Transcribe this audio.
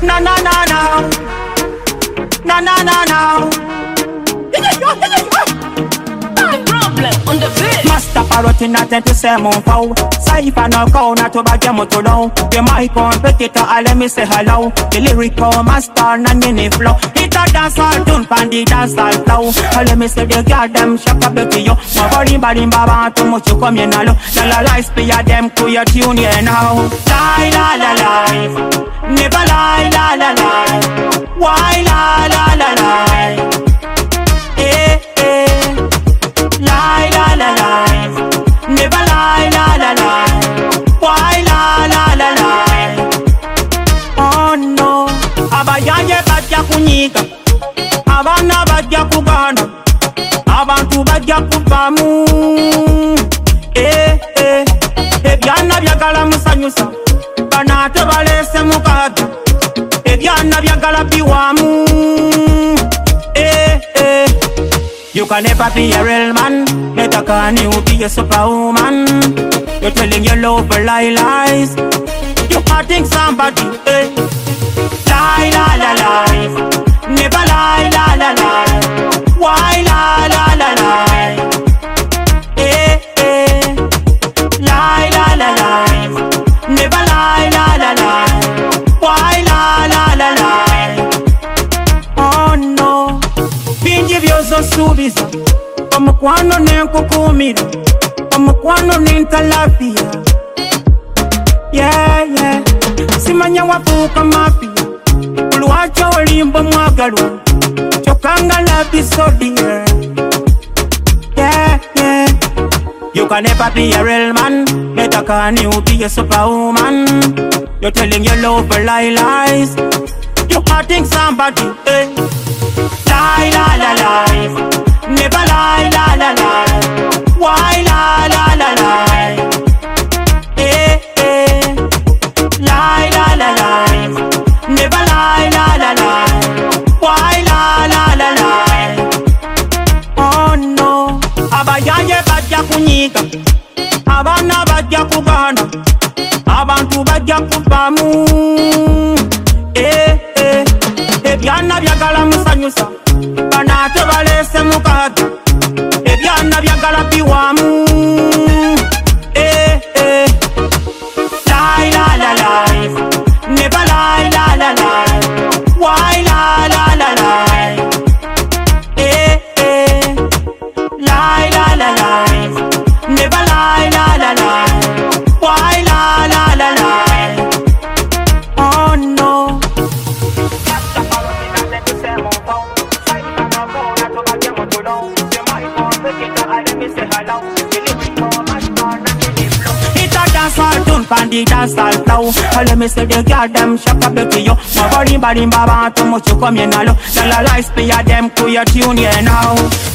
Na na na na. Na na na na. On the beat. Master parrot na tente se mon faux. Saifa no go na to bagya moto down. The my competitor, let me say hello. The lyrical master na nini flow. It a dance all tune pan the dance all flow. Let me say the girl them shaka baby yo. My body body baba too much you come in now. La la la speed them to your tune yeah now. Lie la la lie, never lie la la lie. Why la la la lie? Eh eh. Lie, la, la, lie. Never lie, la, la, lie. Why, la, la, la, lie? Oh, no. Abayanye badya kunyika. Abana badya kugana. Abantu badya kubamu. Eh, eh. Ebyana byagala musanyusa. Banate balese mukaga. Ebyana byagala biwamu. Eh, eh. You can never be a real man. Neither can you be a superwoman. You're telling your love for lies. You hurting somebody, eh? Lie, la, la, lie. Never lie, la, la, lie. Why, la, la, la, lie? Eh, eh. Lie, la, la, lie. Never lie, la, la, lie. Why, la, la, la, lie? Oh, no. Bingi vyozo subiza. Omukwano nenkukumira. Omukwano nentalafia. Yeah, yeah. Simanya wafuka mafia. Uluwacha olimbo mwagalwa. Chokanga love is so dear. Yeah, yeah. You can never be a real man. Neither can you be a superwoman. You're telling your love for lies. You hurting somebody, eh? Lie, la, la, lie. Never lie, la, la, lie. Why, la, la, la, lie? Eh, eh. Lie, la, la, lie. Never lie, la, la, lie. Why, la, la, la, lie? Oh, no. Abayanye badya kunyika. Abana badya kugana. Abantu badya kubamu. Eh, eh. Ebyana byagala musanyusa. Banate balese mukaga. Ebyana byagala biwamu. Eh, eh. Lie, la, la, lie. Never lie, la, la, lie. Why, la, la, la, lie? Eh, eh. Lie, la, la, lie. Never lie, la, la, lie. Why, la, la, la, lie? Oh, no. Pan the dance all flow. Let me say the girl them shaka baby yo. My body body baba too much you come in now. La la la speed them to your tune yeah now.